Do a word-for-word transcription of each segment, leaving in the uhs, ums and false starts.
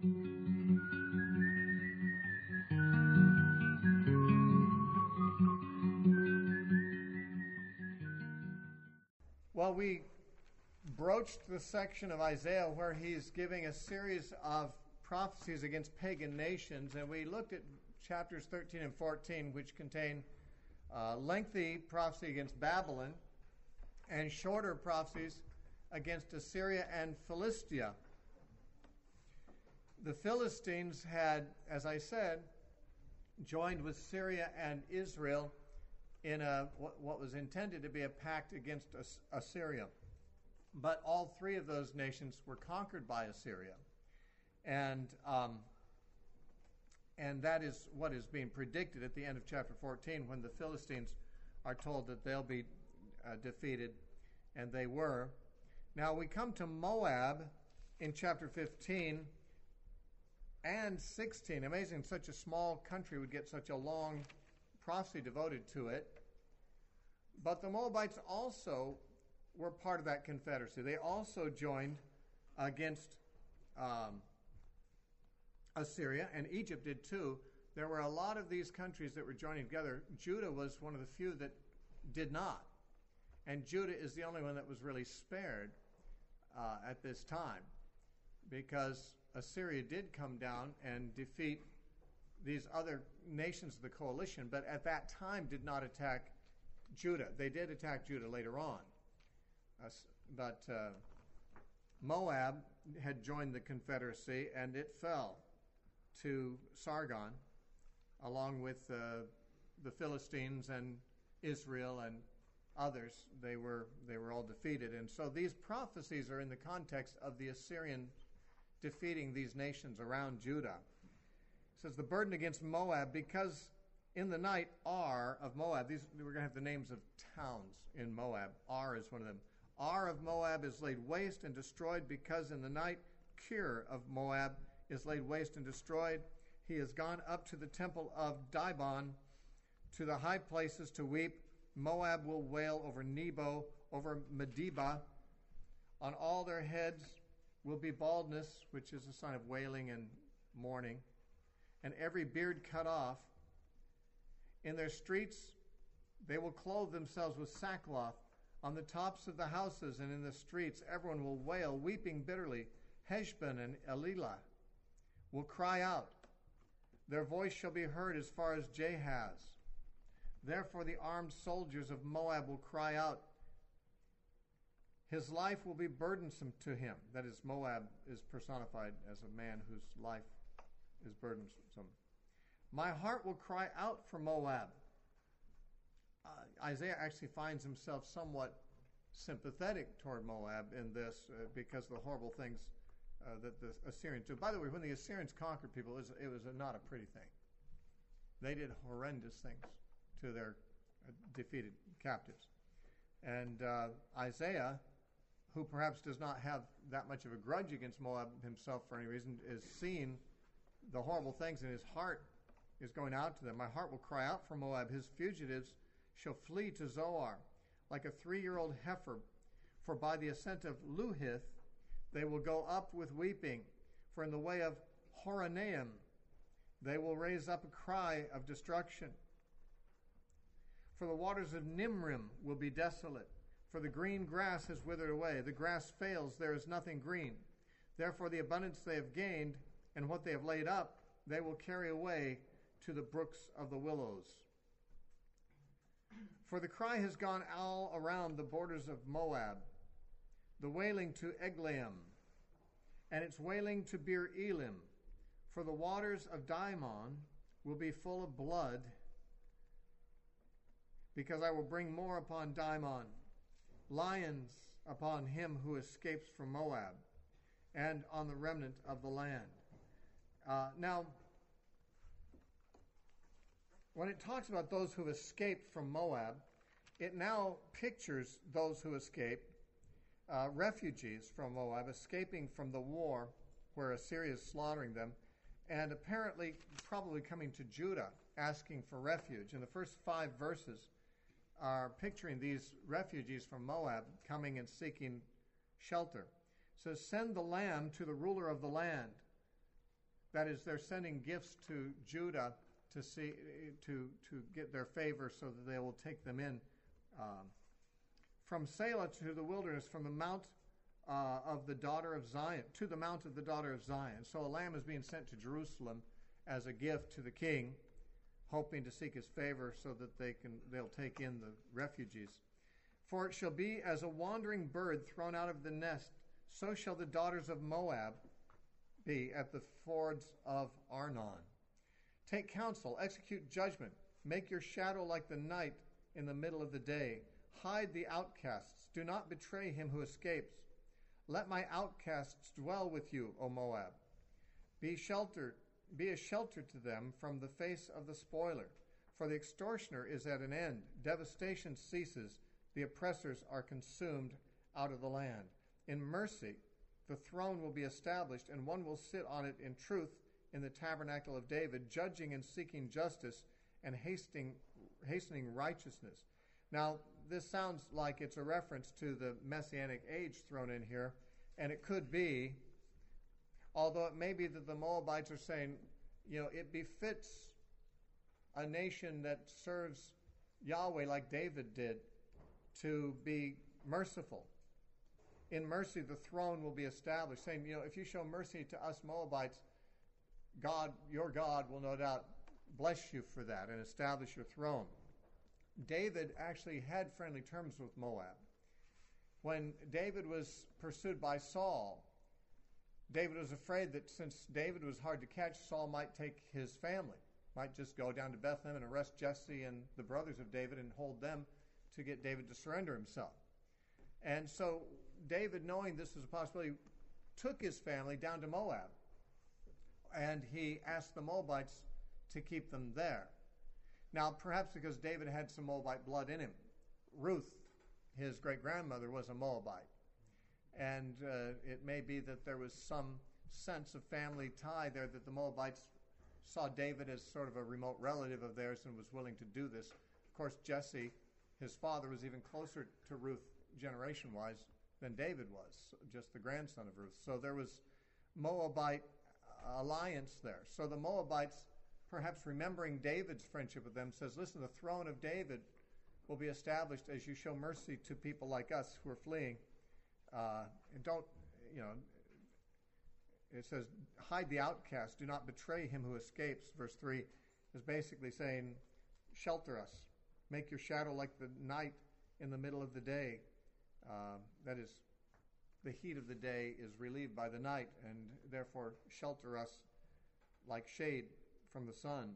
Well, we broached the section of Isaiah where he's giving a series of prophecies against pagan nations, and we looked at chapters thirteen and fourteen, which contain uh, lengthy prophecy against Babylon and shorter prophecies against Assyria and Philistia. The Philistines had, as I said, joined with Syria and Israel in a what was intended to be a pact against Assyria. But all three of those nations were conquered by Assyria. And um, and that is what is being predicted at the end of chapter fourteen, when the Philistines are told that they'll be uh, defeated, and they were. Now we come to Moab in chapter fifteen and sixteen. Amazing, such a small country would get such a long prophecy devoted to it. But the Moabites also were part of that confederacy. They also joined against um, Assyria, and Egypt did too. There were a lot of these countries that were joining together. Judah was one of the few that did not. And Judah is the only one that was really spared uh, at this time, because Assyria did come down and defeat these other nations of the coalition, but at that time did not attack Judah. They did attack Judah later on. Uh, but uh, Moab had joined the confederacy, and it fell to Sargon, along with uh, the Philistines and Israel and others. They were they were all defeated. And so these prophecies are in the context of the Assyrian defeating these nations around Judah. It says, the burden against Moab, because in the night Ar of Moab, these we're going to have the names of towns in Moab. Ar is one of them. Ar of Moab is laid waste and destroyed, because in the night Kir of Moab is laid waste and destroyed. He has gone up to the temple of Dibon, to the high places to weep. Moab will wail over Nebo, over Medeba. On all their heads will be baldness, which is a sign of wailing and mourning, and every beard cut off. In their streets they will clothe themselves with sackcloth. On the tops of the houses and in the streets everyone will wail, weeping bitterly. Heshbon and Elilah will cry out. Their voice shall be heard as far as Jahaz. Therefore the armed soldiers of Moab will cry out. His life will be burdensome to him. That is, Moab is personified as a man whose life is burdensome. My heart will cry out for Moab. Uh, Isaiah actually finds himself somewhat sympathetic toward Moab in this uh, because of the horrible things uh, that the Assyrians do. By the way, when the Assyrians conquered people, it was, it was a, not a pretty thing. They did horrendous things to their uh, defeated captives. And uh, Isaiah, who perhaps does not have that much of a grudge against Moab himself for any reason, is seeing the horrible things, and his heart is going out to them. My heart will cry out for Moab. His fugitives shall flee to Zoar like a three-year-old heifer. For by the ascent of Luhith they will go up with weeping. For in the way of Horonaim they will raise up a cry of destruction. For the waters of Nimrim will be desolate. For the green grass has withered away. The grass fails, there is nothing green. Therefore the abundance they have gained and what they have laid up they will carry away to the brooks of the willows. For the cry has gone all around the borders of Moab, the wailing to Eglaim, and its wailing to Bir Elim. For the waters of Dimon will be full of blood, because I will bring more upon Dimon, lions upon him who escapes from Moab, and on the remnant of the land. Uh, now, when it talks about those who have escaped from Moab, it now pictures those who escaped, uh, refugees from Moab, escaping from the war where Assyria is slaughtering them, and apparently probably coming to Judah, asking for refuge. And the first five verses are picturing these refugees from Moab coming and seeking shelter. It says, send the lamb to the ruler of the land. That is, they're sending gifts to Judah to see to to get their favor, so that they will take them in. Um, from Selah to the wilderness, from the mount uh, of the daughter of Zion, to the mount of the daughter of Zion. So a lamb is being sent to Jerusalem as a gift to the king, hoping to seek his favor so that they can they'll take in the refugees. For it shall be as a wandering bird thrown out of the nest, so shall the daughters of Moab be at the fords of Arnon. Take counsel, execute judgment, make your shadow like the night in the middle of the day. Hide the outcasts, do not betray him who escapes. Let my outcasts dwell with you, O Moab. Be sheltered, be a shelter to them from the face of the spoiler. For the extortioner is at an end, devastation ceases, the oppressors are consumed out of the land. In mercy, the throne will be established, and one will sit on it in truth in the tabernacle of David, judging and seeking justice and hastening, hastening righteousness. Now, this sounds like it's a reference to the Messianic age thrown in here, and it could be, although it may be that the Moabites are saying, you know, it befits a nation that serves Yahweh like David did to be merciful. In mercy, the throne will be established, saying, you know, if you show mercy to us Moabites, God, your God, will no doubt bless you for that and establish your throne. David actually had friendly terms with Moab. When David was pursued by Saul, David was afraid that since David was hard to catch, Saul might take his family, might just go down to Bethlehem and arrest Jesse and the brothers of David and hold them to get David to surrender himself. And so David, knowing this was a possibility, took his family down to Moab, and he asked the Moabites to keep them there. Now, perhaps because David had some Moabite blood in him. Ruth, his great-grandmother, was a Moabite. And uh, it may be that there was some sense of family tie there, that the Moabites saw David as sort of a remote relative of theirs and was willing to do this. Of course, Jesse, his father, was even closer to Ruth generation-wise than David was, just the grandson of Ruth. So there was Moabite alliance there. So the Moabites, perhaps remembering David's friendship with them, says, listen, the throne of David will be established as you show mercy to people like us who are fleeing. Uh, and don't, you know, it says, hide the outcast, do not betray him who escapes. Verse three is basically saying, shelter us, make your shadow like the night in the middle of the day. Uh, that is, the heat of the day is relieved by the night, and therefore shelter us like shade from the sun.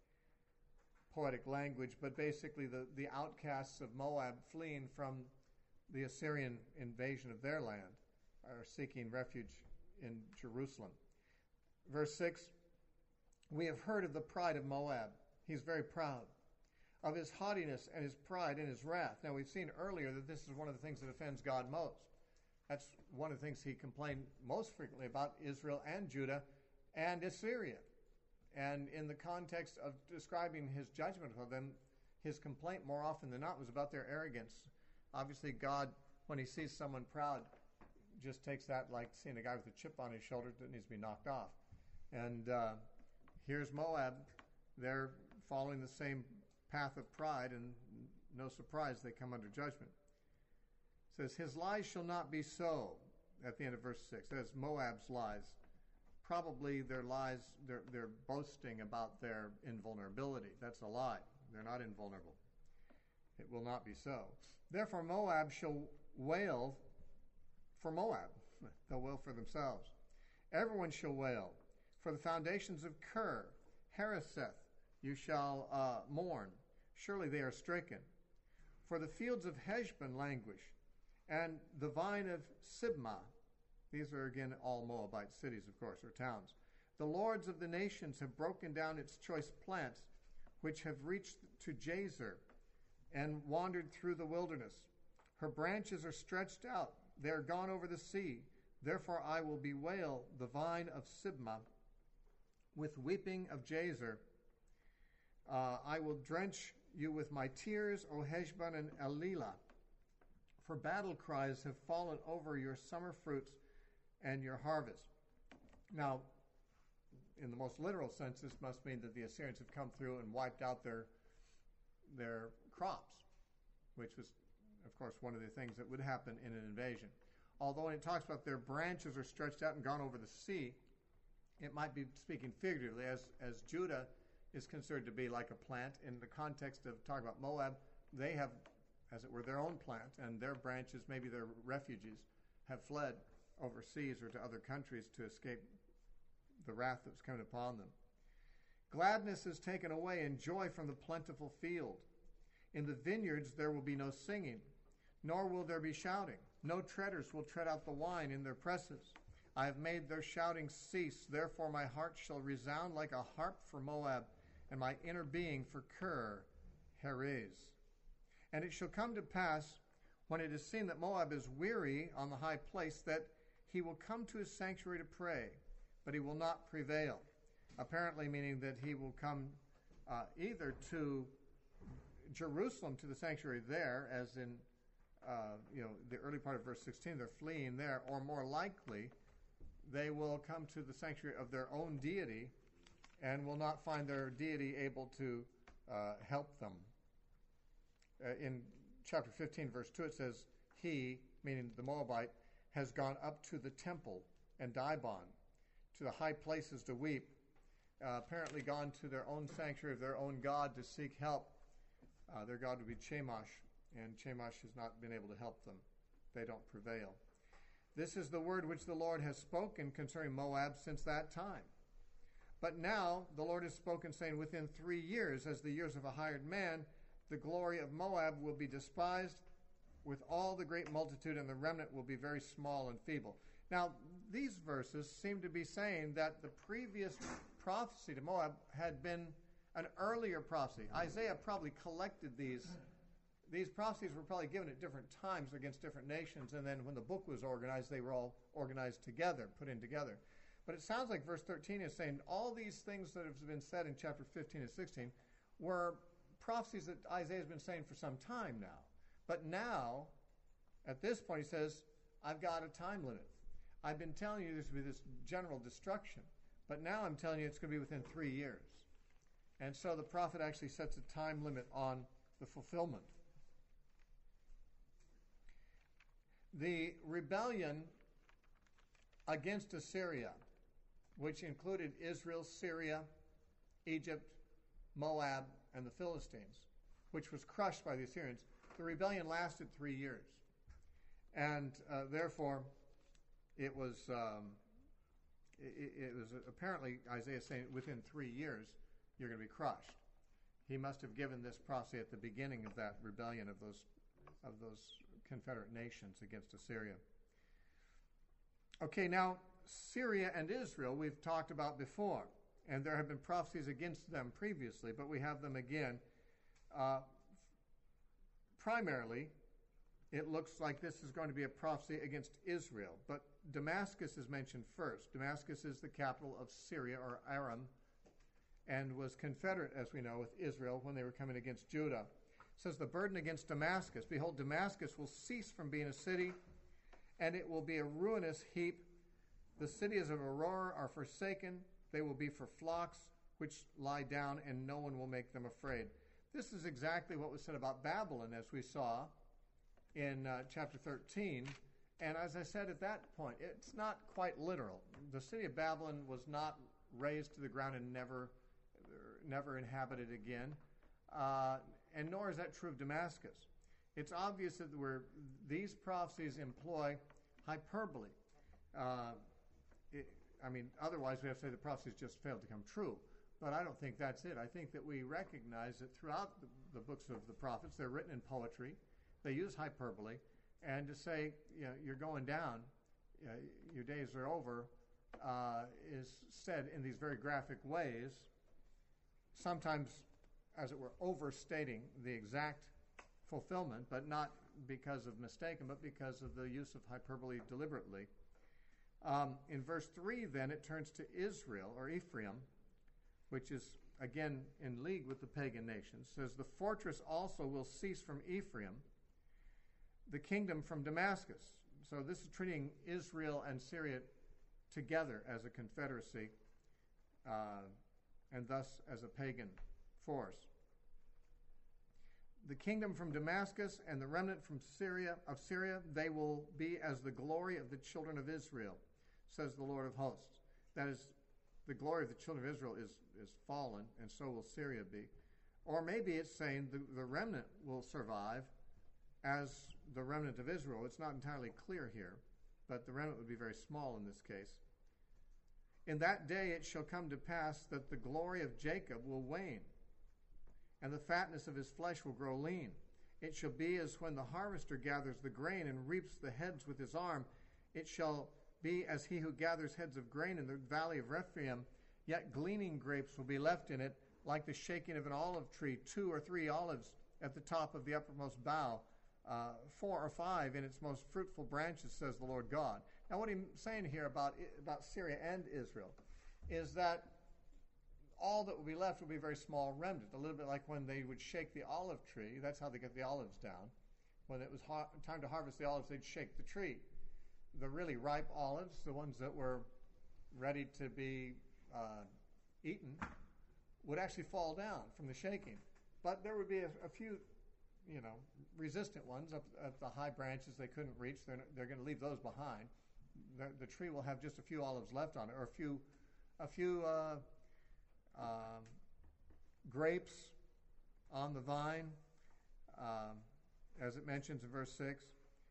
Poetic language, but basically the, the outcasts of Moab fleeing from the Assyrian invasion of their land are seeking refuge in Jerusalem. Verse six, we have heard of the pride of Moab. He's very proud. Of his haughtiness and his pride and his wrath. Now, we've seen earlier that this is one of the things that offends God most. That's one of the things he complained most frequently about, Israel and Judah and Assyria. And in the context of describing his judgment of them, his complaint more often than not was about their arrogance. Obviously, God, when he sees someone proud, just takes that like seeing a guy with a chip on his shoulder that needs to be knocked off. And uh, here's Moab. They're following the same path of pride, and no surprise they come under judgment. It says, his lies shall not be so, at the end of verse six. That is Moab's lies. Probably their lies, they're, they're boasting about their invulnerability. That's a lie. They're not invulnerable. It will not be so. Therefore Moab shall wail for Moab. They'll wail for themselves. Everyone shall wail. For the foundations of Ker, Hareseth, you shall uh, mourn. Surely they are stricken. For the fields of Heshbon languish, and the vine of Sibmah. These are again all Moabite cities, of course, or towns. The lords of the nations have broken down its choice plants, which have reached to Jazer and wandered through the wilderness. Her branches are stretched out. They are gone over the sea. Therefore I will bewail the vine of Sibmah with weeping of Jazer. Uh, I will drench you with my tears, O Heshbon and Elilah. For battle cries have fallen over your summer fruits and your harvest. Now, in the most literal sense, this must mean that the Assyrians have come through and wiped out their their crops, which was, of course, one of the things that would happen in an invasion. Although when it talks about their branches are stretched out and gone over the sea, it might be speaking figuratively, as, as Judah is considered to be like a plant. In the context of talking about Moab, they have, as it were, their own plant, and their branches, maybe their refugees, have fled overseas or to other countries to escape the wrath that was coming upon them. Gladness is taken away and joy from the plentiful field. In the vineyards there will be no singing, nor will there be shouting. No treaders will tread out the wine in their presses. I have made their shouting cease. Therefore my heart shall resound like a harp for Moab, and my inner being for Kir Heres. And it shall come to pass, when it is seen that Moab is weary on the high place, that he will come to his sanctuary to pray, but he will not prevail. Apparently meaning that he will come uh, either to Jerusalem, to the sanctuary there, as in uh, you know the early part of verse sixteen, they're fleeing there, or more likely, they will come to the sanctuary of their own deity and will not find their deity able to uh, help them. Uh, in chapter fifteen, verse two, it says, he, meaning the Moabite, has gone up to the temple and Dibon, to the high places to weep, uh, apparently gone to their own sanctuary of their own god to seek help. Uh, their god would be Chemosh, and Chemosh has not been able to help them. They don't prevail. This is the word which the Lord has spoken concerning Moab since that time. But now the Lord has spoken, saying, within three years, as the years of a hired man, the glory of Moab will be despised with all the great multitude, and the remnant will be very small and feeble. Now, these verses seem to be saying that the previous prophecy to Moab had been an earlier prophecy. Isaiah probably collected these. These prophecies were probably given at different times against different nations, and then when the book was organized, they were all organized together, put in together. But it sounds like verse thirteen is saying all these things that have been said in chapter fifteen and sixteen were prophecies that Isaiah has been saying for some time now. But now, at this point, he says, I've got a time limit. I've been telling you there's going to be this general destruction, but now I'm telling you it's going to be within three years. And so the prophet actually sets a time limit on the fulfillment. The rebellion against Assyria, which included Israel, Syria, Egypt, Moab, and the Philistines, which was crushed by the Assyrians, the rebellion lasted three years. And uh, therefore, it was um, it, it was apparently Isaiah saying within three years you're going to be crushed. He must have given this prophecy at the beginning of that rebellion of those of those confederate nations against Assyria. Okay, now Syria and Israel we've talked about before, and there have been prophecies against them previously, but we have them again. Uh, primarily, it looks like this is going to be a prophecy against Israel, but Damascus is mentioned first. Damascus is the capital of Syria, or Aram, and was confederate, as we know, with Israel when they were coming against Judah. It says, the burden against Damascus. Behold, Damascus will cease from being a city, and it will be a ruinous heap. The cities of Aurora are forsaken. They will be for flocks which lie down, and no one will make them afraid. This is exactly what was said about Babylon, as we saw in uh, chapter thirteen. And as I said at that point, it's not quite literal. The city of Babylon was not razed to the ground and never, never inhabited again. Uh, and nor is that true of Damascus. It's obvious that we're, these prophecies employ hyperbole. Uh, it, I mean, otherwise we have to say the prophecies just failed to come true. But I don't think that's it. I think that we recognize that throughout the, the books of the prophets, they're written in poetry. They use hyperbole. And to say, you know, you're going down, you know, your days are over, uh, is said in these very graphic ways, sometimes, as it were, overstating the exact fulfillment, but not because of mistaken, but because of the use of hyperbole deliberately. Um, in verse three, then, it turns to Israel, or Ephraim, which is, again, in league with the pagan nations. It says, the fortress also will cease from Ephraim, the kingdom from Damascus. So this is treating Israel and Syria together as a confederacy uh, and thus as a pagan force. The kingdom from Damascus and the remnant from Syria of Syria, they will be as the glory of the children of Israel, says the Lord of hosts. That is, the glory of the children of Israel is, is fallen, and so will Syria be. Or maybe it's saying the, the remnant will survive as the remnant of Israel. It's not entirely clear here, but the remnant would be very small in this case. In that day it shall come to pass that the glory of Jacob will wane, and the fatness of his flesh will grow lean. It shall be as when the harvester gathers the grain and reaps the heads with his arm. It shall be as he who gathers heads of grain in the valley of Rephaim, yet gleaning grapes will be left in it, like the shaking of an olive tree, two or three olives at the top of the uppermost bough, uh, four or five in its most fruitful branches, says the Lord God. Now what he's saying here about, about Syria and Israel is that all that will be left will be a very small remnant, a little bit like when they would shake the olive tree. That's how they get the olives down. When it was ha- time to harvest the olives, they'd shake the tree. The really ripe olives, the ones that were ready to be uh, eaten, would actually fall down from the shaking. But there would be a, a few, you know, resistant ones up at the high branches they couldn't reach. They're, they're going to leave those behind. The, the tree will have just a few olives left on it, or a few, a few uh, um, grapes on the vine, um, as it mentions in verse six.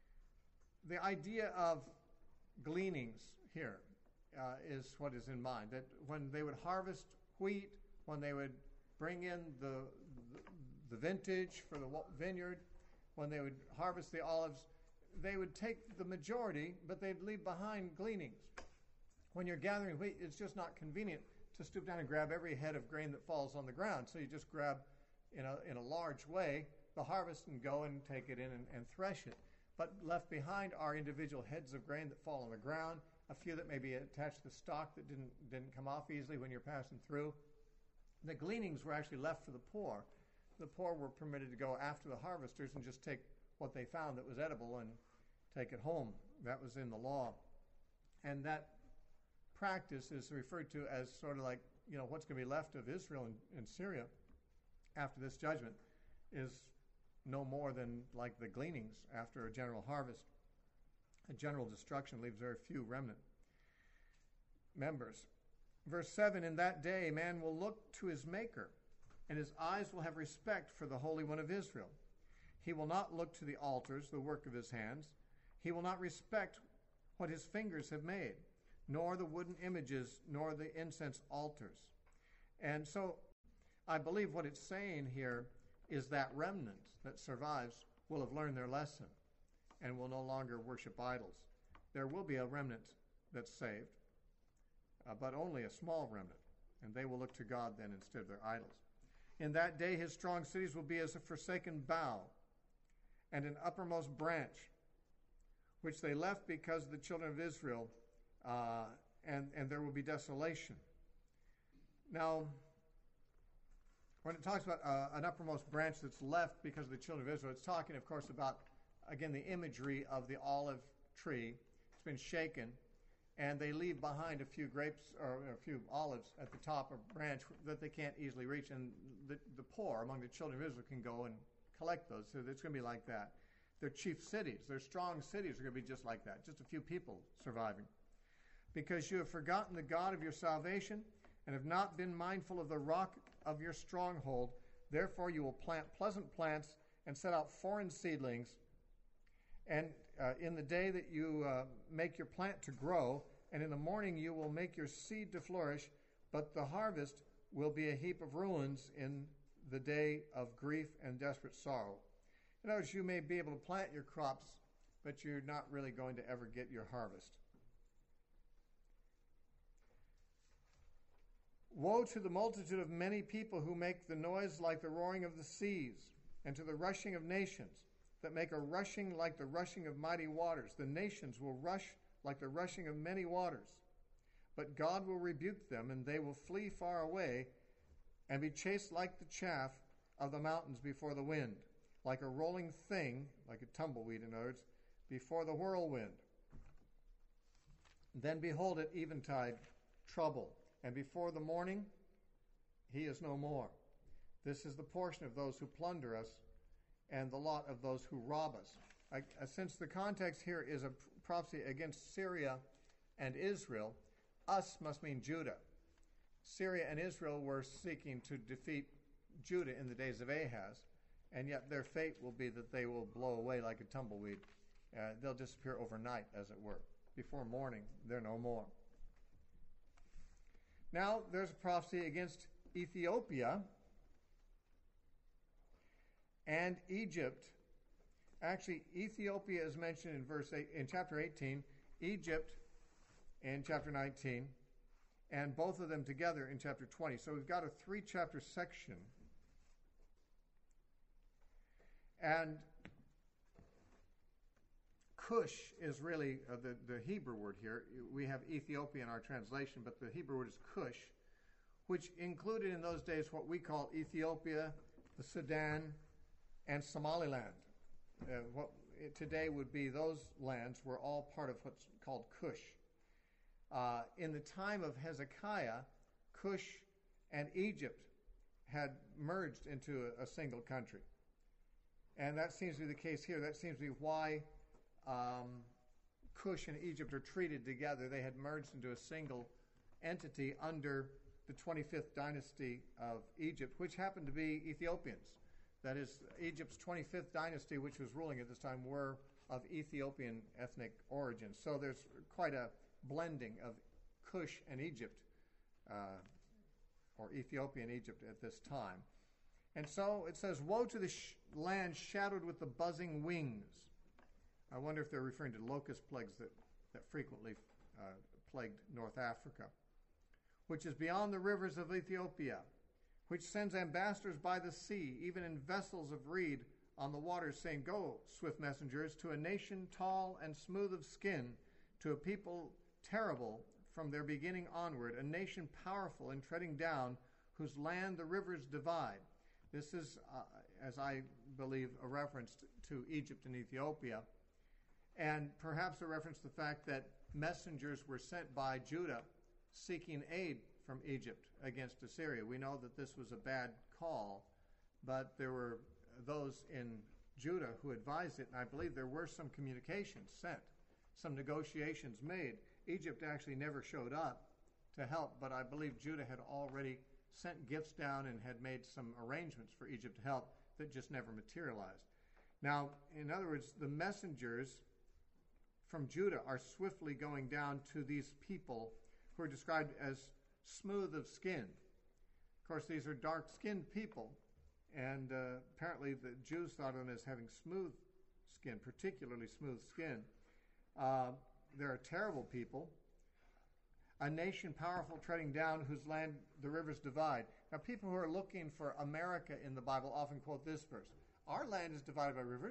The idea of gleanings here uh, is what is in mind, that when they would harvest wheat, when they would bring in the, the, the vintage for the vineyard, when they would harvest the olives, they would take the majority, but they'd leave behind gleanings. When you're gathering wheat, it's just not convenient to stoop down and grab every head of grain that falls on the ground. So you just grab in a, in a large way the harvest and go and take it in and, and thresh it. But left behind are individual heads of grain that fall on the ground, a few that may be attached to the stalk that didn't, didn't come off easily when you're passing through. The gleanings were actually left for the poor. The poor were permitted to go after the harvesters and just take what they found that was edible and take it home. That was in the law. And that practice is referred to as sort of like, you know, what's going to be left of Israel and, and Syria after this judgment is no more than like the gleanings after a general harvest. A general destruction leaves very few remnant members. Verse seven, in that day man will look to his Maker, and his eyes will have respect for the Holy One of Israel. He will not look to the altars, the work of his hands. He will not respect what his fingers have made, nor the wooden images, nor the incense altars. And so I believe what it's saying here is that remnant that survives will have learned their lesson and will no longer worship idols. There will be a remnant that's saved, uh, but only a small remnant, and they will look to God then instead of their idols. In that day his strong cities will be as a forsaken bough and an uppermost branch, which they left because of the children of Israel, uh, and, and there will be desolation. Now, when it talks about uh, an uppermost branch that's left because of the children of Israel, it's talking, of course, about, again, the imagery of the olive tree. It's been shaken, and they leave behind a few grapes or a few olives at the top of a branch that they can't easily reach, and the, the poor among the children of Israel can go and collect those. So it's going to be like that. Their chief cities, their strong cities are going to be just like that, just a few people surviving. Because you have forgotten the God of your salvation and have not been mindful of the rock of your stronghold, therefore you will plant pleasant plants and set out foreign seedlings. And uh, in the day that you uh, make your plant to grow, and in the morning you will make your seed to flourish, but the harvest will be a heap of ruins in the day of grief and desperate sorrow. In other words, you may be able to plant your crops, but you're not really going to ever get your harvest. Woe to the multitude of many people who make the noise like the roaring of the seas, and to the rushing of nations, that make a rushing like the rushing of mighty waters. The nations will rush like the rushing of many waters. But God will rebuke them, and they will flee far away, and be chased like the chaff of the mountains before the wind, like a rolling thing, like a tumbleweed in other words, before the whirlwind. Then behold at eventide trouble, and before the morning, he is no more. This is the portion of those who plunder us and the lot of those who rob us. I, uh, since the context here is a prophecy against Syria and Israel, us must mean Judah. Syria and Israel were seeking to defeat Judah in the days of Ahaz, and yet their fate will be that they will blow away like a tumbleweed. Uh, they'll disappear overnight, as it were. Before morning, they're no more. Now, there's a prophecy against Ethiopia and Egypt. Actually, Ethiopia is mentioned in verse eight, in chapter eighteen, Egypt in chapter nineteen, and both of them together in chapter twenty. So we've got a three-chapter section. And Cush is really uh, the, the Hebrew word here. We have Ethiopia in our translation, but the Hebrew word is Cush, which included in those days what we call Ethiopia, the Sudan, and Somaliland. Uh, what today would be those lands were all part of what's called Cush. Uh, in the time of Hezekiah, Cush and Egypt had merged into a, a single country. And that seems to be the case here. That seems to be why um, Cush and Egypt are treated together. They had merged into a single entity under the twenty-fifth dynasty of Egypt, which happened to be Ethiopians. That is, Egypt's twenty-fifth dynasty, which was ruling at this time, were of Ethiopian ethnic origin. So there's quite a blending of Cush and Egypt, uh, or Ethiopia and Egypt at this time. And so it says, woe to the sh- land shadowed with the buzzing wings. I wonder if they're referring to locust plagues that, that frequently uh, plagued North Africa, which is beyond the rivers of Ethiopia, which sends ambassadors by the sea, even in vessels of reed on the waters, saying, go, swift messengers, to a nation tall and smooth of skin, to a people terrible from their beginning onward, a nation powerful in treading down, whose land the rivers divide. This is, uh, as I believe, a reference to Egypt and Ethiopia, and perhaps a reference to the fact that messengers were sent by Judah seeking aid from Egypt against Assyria. We know that this was a bad call, but there were those in Judah who advised it, and I believe there were some communications sent, some negotiations made. Egypt actually never showed up to help, but I believe Judah had already sent gifts down and had made some arrangements for Egypt to help that just never materialized. Now, in other words, the messengers from Judah are swiftly going down to these people who are described as smooth of skin. Of course, these are dark-skinned people, and uh, apparently the Jews thought of them as having smooth skin, particularly smooth skin. Uh, they're a terrible people. A nation powerful treading down, whose land the rivers divide. Now, people who are looking for America in the Bible often quote this verse. Our land is divided by rivers.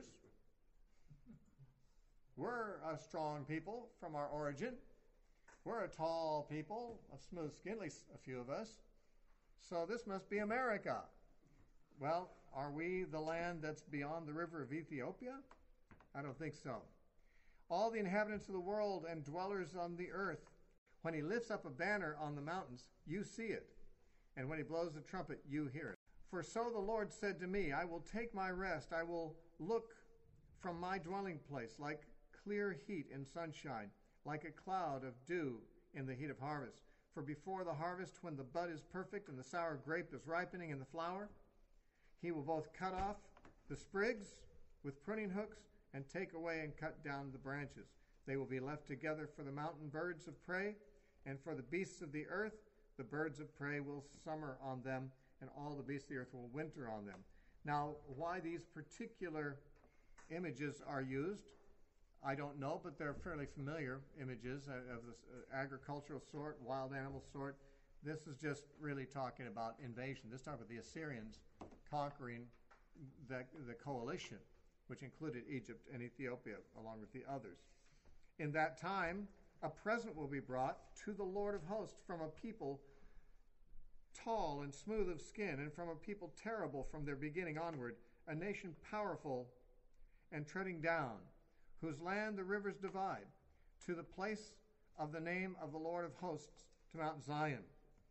We're a strong people from our origin. We're a tall people of smooth skin, at least a few of us. So this must be America. Well, are we the land that's beyond the river of Ethiopia? I don't think so. All the inhabitants of the world and dwellers on the earth, when he lifts up a banner on the mountains, you see it. And when he blows the trumpet, you hear it. For so the Lord said to me, I will take my rest. I will look from my dwelling place like clear heat in sunshine, like a cloud of dew in the heat of harvest. For before the harvest, when the bud is perfect and the sour grape is ripening in the flower, he will both cut off the sprigs with pruning hooks and take away and cut down the branches. They will be left together for the mountain birds of prey, and for the beasts of the earth. The birds of prey will summer on them, and all the beasts of the earth will winter on them. Now, why these particular images are used, I don't know, but they're fairly familiar images of this agricultural sort, wild animal sort. This is just really talking about invasion. This is talking about the Assyrians conquering the, the coalition, which included Egypt and Ethiopia, along with the others. In that time, a present will be brought to the Lord of hosts from a people tall and smooth of skin, and from a people terrible from their beginning onward, a nation powerful and treading down, whose land the rivers divide, to the place of the name of the Lord of hosts, to Mount Zion.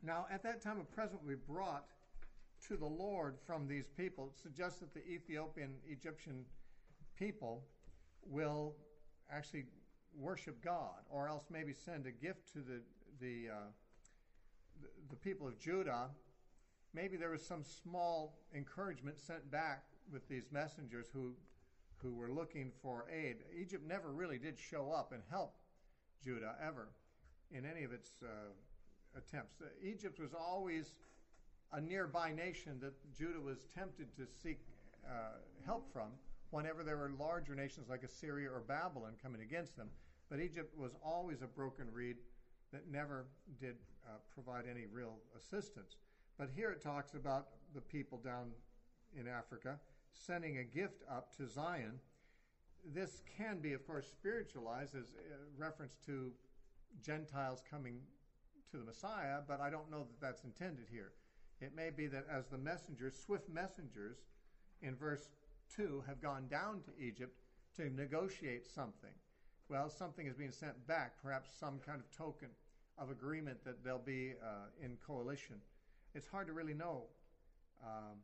Now, at that time, a present will be brought to the Lord from these people. It suggests that the Ethiopian Egyptian people will actually worship God, or else maybe send a gift to the the, uh, the the people of Judah. Maybe there was some small encouragement sent back with these messengers who who were looking for aid. Egypt never really did show up and help Judah ever in any of its uh, attempts. Uh, Egypt was always a nearby nation that Judah was tempted to seek uh, help from whenever there were larger nations like Assyria or Babylon coming against them. But Egypt was always a broken reed that never did uh, provide any real assistance. But here it talks about the people down in Africa sending a gift up to Zion. This can be, of course, spiritualized as a reference to Gentiles coming to the Messiah, but I don't know that that's intended here. It may be that as the messengers, swift messengers, in verse two, have gone down to Egypt to negotiate something. Well, something is being sent back, perhaps some kind of token of agreement that they'll be uh, in coalition. It's hard to really know um,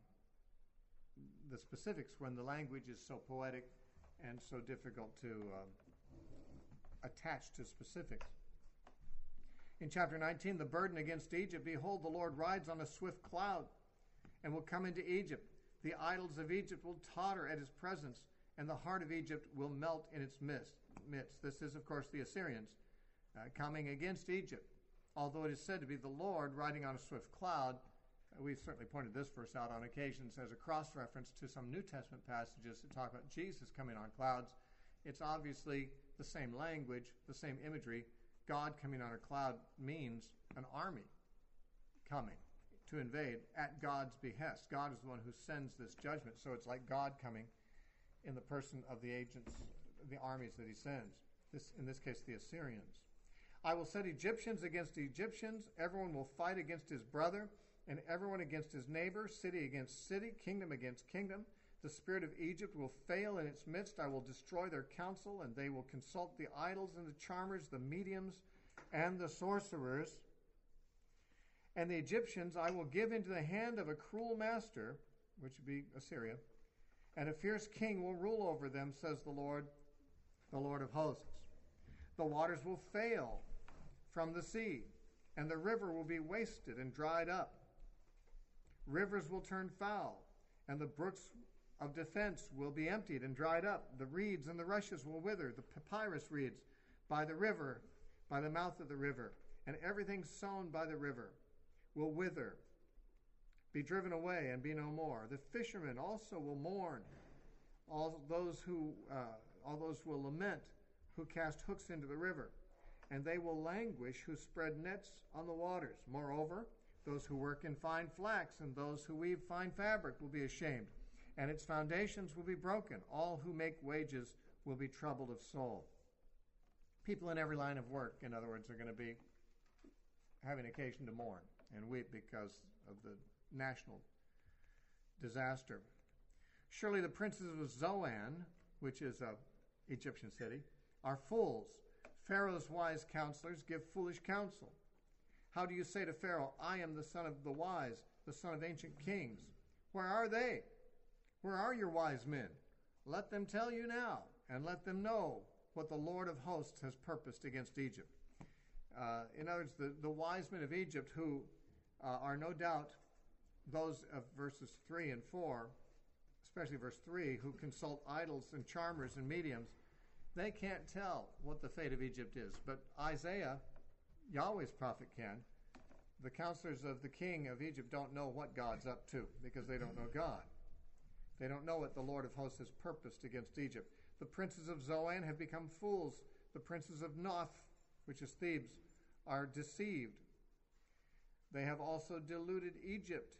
the specifics when the language is so poetic and so difficult to um, attach to specifics. In chapter nineteen, the burden against Egypt, behold, the Lord rides on a swift cloud and will come into Egypt. The idols of Egypt will totter at his presence, and the heart of Egypt will melt in its midst. This is, of course, the Assyrians uh, coming against Egypt. Although it is said to be the Lord riding on a swift cloud, uh, we've certainly pointed this verse out on occasions as a cross-reference to some New Testament passages that talk about Jesus coming on clouds. It's obviously the same language, the same imagery. God coming on a cloud means an army coming to invade at God's behest. God is the one who sends this judgment, so it's like God coming in the person of the agents, the armies that he sends. This, in this case, the Assyrians. I will set Egyptians against Egyptians. Everyone will fight against his brother, and everyone against his neighbor, city against city, kingdom against kingdom. The spirit of Egypt will fail in its midst. I will destroy their counsel, and they will consult the idols and the charmers, the mediums, and the sorcerers. And the Egyptians I will give into the hand of a cruel master, which would be Assyria, and a fierce king will rule over them, says the Lord, the Lord of hosts. The waters will fail from the sea, and the river will be wasted and dried up. Rivers will turn foul, and the brooks of defense will be emptied and dried up. The reeds and the rushes will wither, the papyrus reeds by the river, by the mouth of the river, and everything sown by the river will wither, be driven away and be no more. The fishermen also will mourn, all those who, uh, all those will lament who cast hooks into the river, and they will languish who spread nets on the waters. Moreover, those who work in fine flax and those who weave fine fabric will be ashamed, and its foundations will be broken. All who make wages will be troubled of soul. People in every line of work, in other words, are going to be having occasion to mourn and weep because of the national disaster. Surely the princes of Zoan, which is an Egyptian city, are fools. Pharaoh's wise counselors give foolish counsel. How do you say to Pharaoh, I am the son of the wise, the son of ancient kings? Where are they? Where are your wise men? Let them tell you now, and let them know what the Lord of hosts has purposed against Egypt. Uh, in other words, the, the wise men of Egypt, who uh, are no doubt those of verses three and four, especially verse three, who consult idols and charmers and mediums, they can't tell what the fate of Egypt is. But Isaiah, Yahweh's prophet, can. The counselors of the king of Egypt don't know what God's up to because they don't know God. They don't know what the Lord of hosts has purposed against Egypt. The princes of Zoan have become fools. The princes of Noph, which is Thebes, are deceived. They have also deluded Egypt.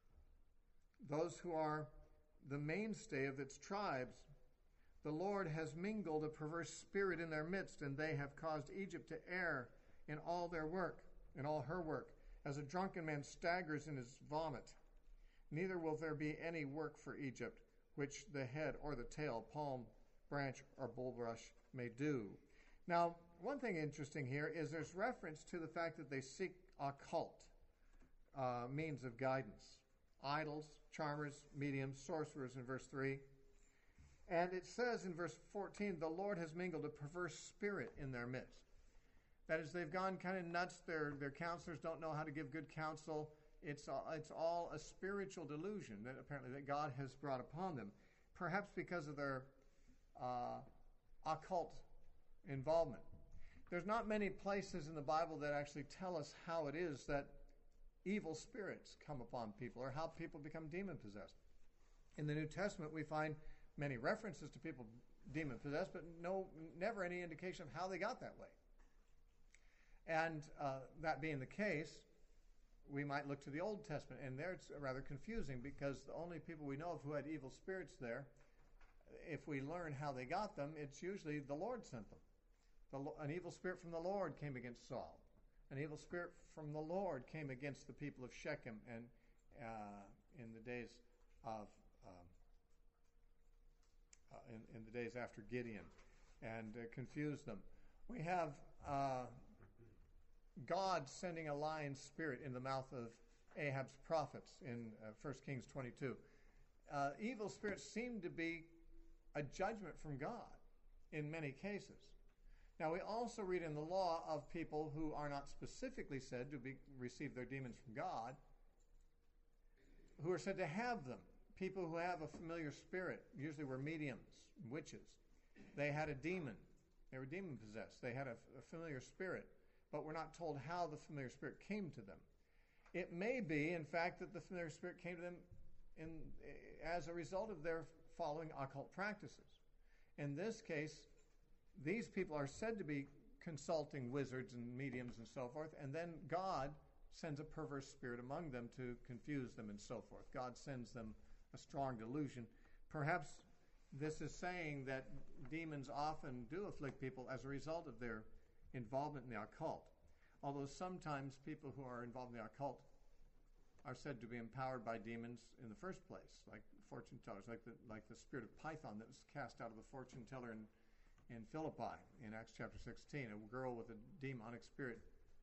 Those who are the mainstay of its tribes, the Lord has mingled a perverse spirit in their midst, and they have caused Egypt to err in all their work, in all her work, as a drunken man staggers in his vomit. Neither will there be any work for Egypt, which the head or the tail, palm, branch, or bulrush may do. Now, one thing interesting here is there's reference to the fact that they seek occult. uh, means of guidance. Idols, charmers, mediums, sorcerers in verse three. And it says in verse fourteen, the Lord has mingled a perverse spirit in their midst. That is, they've gone kind of nuts. Their, their counselors don't know how to give good counsel. It's all, it's all a spiritual delusion that apparently that God has brought upon them, perhaps because of their uh, occult involvement. There's not many places in the Bible that actually tell us how it is that evil spirits come upon people or how people become demon-possessed. In the New Testament, we find many references to people demon-possessed, but no, never any indication of how they got that way. And uh, that being the case, we might look to the Old Testament, and there it's rather confusing because the only people we know of who had evil spirits there, if we learn how they got them, it's usually the Lord sent them. The, an evil spirit from the Lord came against Saul. An evil spirit from the Lord came against the people of Shechem and uh, in the days of um, uh, in, in the days after Gideon, and uh, confused them. We have uh, God sending a lion spirit in the mouth of Ahab's prophets in uh, First Kings twenty-two. Uh, evil spirits seem to be a judgment from God in many cases. Now, we also read in the law of people who are not specifically said to be, receive their demons from God, who are said to have them. People who have a familiar spirit, usually were mediums, witches. They had a demon. They were demon-possessed. They had a, a familiar spirit, but we're not told how the familiar spirit came to them. It may be, in fact, that the familiar spirit came to them in, as a result of their following occult practices. In this case, these people are said to be consulting wizards and mediums and so forth, and then God sends a perverse spirit among them to confuse them and so forth. God sends them a strong delusion. Perhaps this is saying that demons often do afflict people as a result of their involvement in the occult, although sometimes people who are involved in the occult are said to be empowered by demons in the first place, like fortune tellers, like the like the spirit of Python that was cast out of the fortune teller in in Philippi in Acts chapter sixteen. A girl with a demonic spirit,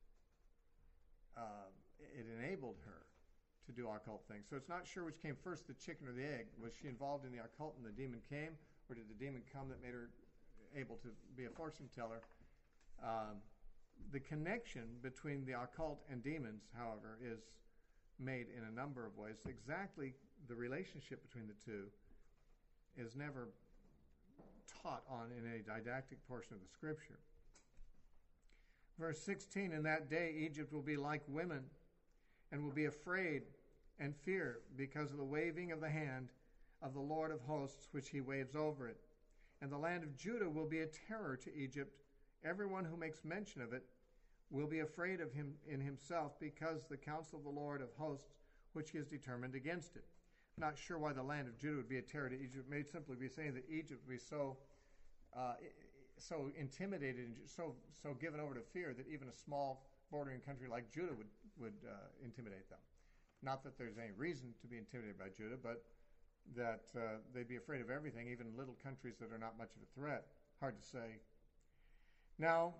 uh, it enabled her to do occult things. So it's not sure which came first, the chicken or the egg. Was she involved in the occult and the demon came, or did the demon come that made her able to be a fortune teller? Um, the connection between the occult and demons, however, is made in a number of ways. Exactly the relationship between the two is never taught on in a didactic portion of the scripture. Verse sixteen, in that day Egypt will be like women and will be afraid and fear because of the waving of the hand of the Lord of hosts which he waves over it. And the land of Judah will be a terror to Egypt. Everyone who makes mention of it will be afraid of him in himself because the counsel of the Lord of hosts which he has determined against it. I'm not sure why the land of Judah would be a terror to Egypt. It may simply be saying that Egypt would be so uh, so intimidated and so so given over to fear that even a small bordering country like Judah would, would uh, intimidate them. Not that there's any reason to be intimidated by Judah, but that uh, they'd be afraid of everything, even little countries that are not much of a threat. Hard to say. Now,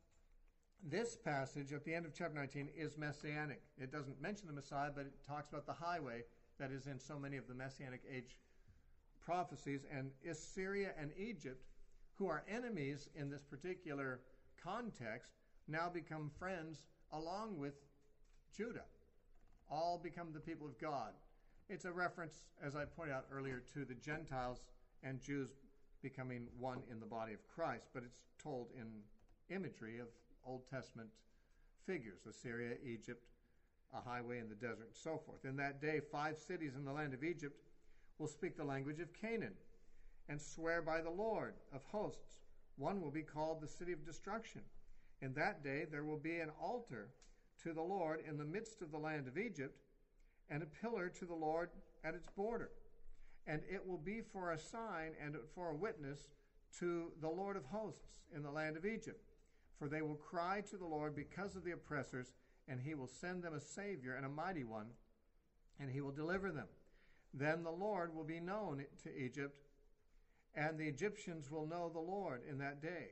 this passage at the end of chapter nineteen is messianic. It doesn't mention the Messiah, but it talks about the highway that is in so many of the Messianic age prophecies. And Assyria and Egypt, who are enemies in this particular context, now become friends along with Judah. All become the people of God. It's a reference, as I pointed out earlier, to the Gentiles and Jews becoming one in the body of Christ, but it's told in imagery of Old Testament figures, Assyria, Egypt, a highway in the desert, and so forth. In that day, five cities in the land of Egypt will speak the language of Canaan and swear by the Lord of hosts. One will be called the city of destruction. In that day, there will be an altar to the Lord in the midst of the land of Egypt, and a pillar to the Lord at its border. And it will be for a sign and for a witness to the Lord of hosts in the land of Egypt. For they will cry to the Lord because of the oppressors, and he will send them a Savior and a mighty one, and he will deliver them. Then the Lord will be known to Egypt, and the Egyptians will know the Lord in that day,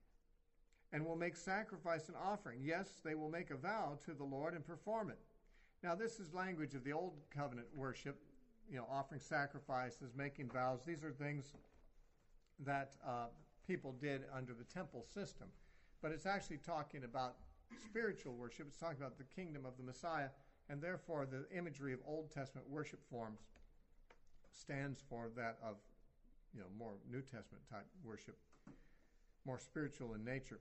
and will make sacrifice and offering. Yes, they will make a vow to the Lord and perform it. Now, this is language of the Old Covenant worship, you know, offering sacrifices, making vows. These are things that uh, people did under the temple system. But it's actually talking about spiritual worship. It's talking about the kingdom of the Messiah, and therefore the imagery of Old Testament worship forms stands for that of, you know, more New Testament type worship, more spiritual in nature,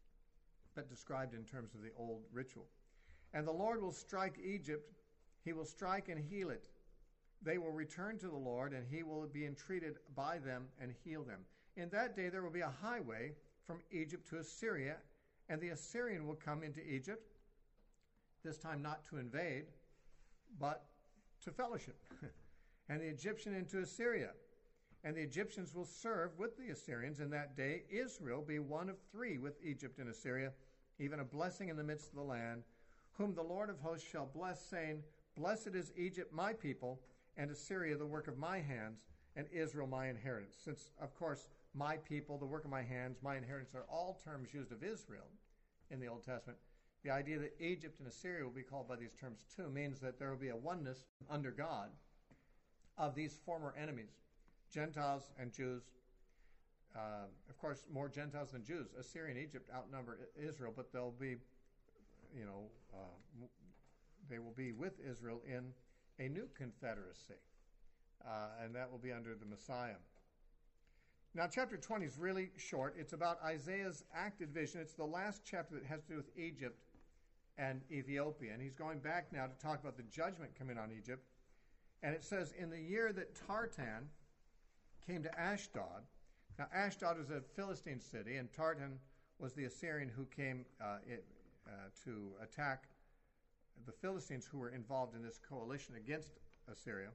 but described in terms of the old ritual. And the Lord will strike Egypt, he will strike and heal it. They will return to the Lord, and he will be entreated by them and heal them. In that day there will be a highway from Egypt to Assyria, and the Assyrian will come into Egypt, this time not to invade, but to fellowship, and the Egyptian into Assyria. And the Egyptians will serve with the Assyrians. In that day Israel be one of three with Egypt and Assyria, even a blessing in the midst of the land, whom the Lord of hosts shall bless, saying, Blessed is Egypt, my people, and Assyria, the work of my hands, and Israel, my inheritance. Since, of course, my people, the work of my hands, my inheritance are all terms used of Israel in the Old Testament. The idea that Egypt and Assyria will be called by these terms too means that there will be a oneness under God of these former enemies, Gentiles and Jews. Uh, of course, more Gentiles than Jews. Assyria and Egypt outnumber Israel, but they'll be, you know, uh, they will be with Israel in a new confederacy, uh, and that will be under the Messiah. Now, chapter twenty is really short. It's about Isaiah's acted vision. It's the last chapter that has to do with Egypt and Ethiopia, and he's going back now to talk about the judgment coming on Egypt. And it says, in the year that Tartan came to Ashdod. Now, Ashdod was a Philistine city, and Tartan was the Assyrian who came uh, it, uh, to attack the Philistines who were involved in this coalition against Assyria.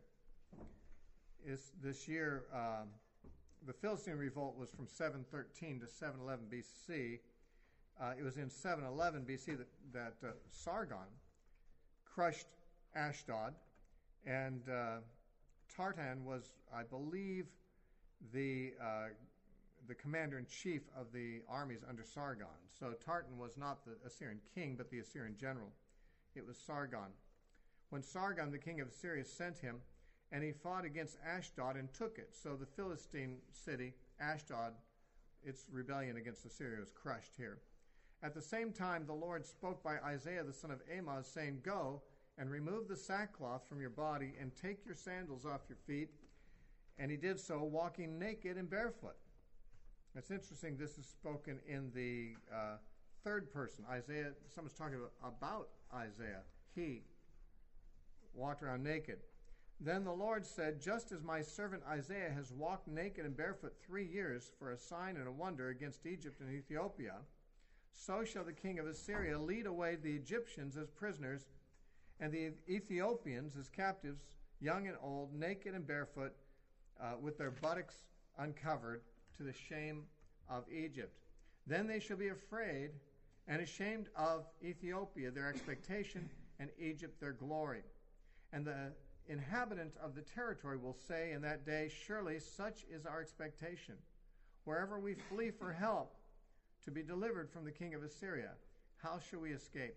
Is this year, um, the Philistine revolt was from seven thirteen to seven eleven B C. Uh, it was in seven eleven B C that, that uh, Sargon crushed Ashdod, and uh, Tartan was, I believe, the uh, the commander-in-chief of the armies under Sargon. So Tartan was not the Assyrian king, but the Assyrian general. It was Sargon. When Sargon, the king of Assyria, sent him, and he fought against Ashdod and took it. So the Philistine city, Ashdod, its rebellion against Assyria was crushed here. At the same time, the Lord spoke by Isaiah the son of Amoz, saying, Go and remove the sackcloth from your body and take your sandals off your feet. And he did so, walking naked and barefoot. It's interesting, this is spoken in the uh, third person. Isaiah, someone's talking about, about Isaiah. He walked around naked. Then the Lord said, Just as my servant Isaiah has walked naked and barefoot three years for a sign and a wonder against Egypt and Ethiopia, so shall the king of Assyria lead away the Egyptians as prisoners and the Ethiopians as captives, young and old, naked and barefoot, uh, with their buttocks uncovered, to the shame of Egypt. Then they shall be afraid and ashamed of Ethiopia, their expectation, and Egypt, their glory. And the inhabitant of the territory will say in that day, Surely such is our expectation. Wherever we flee for help to be delivered from the king of Assyria, how shall we escape?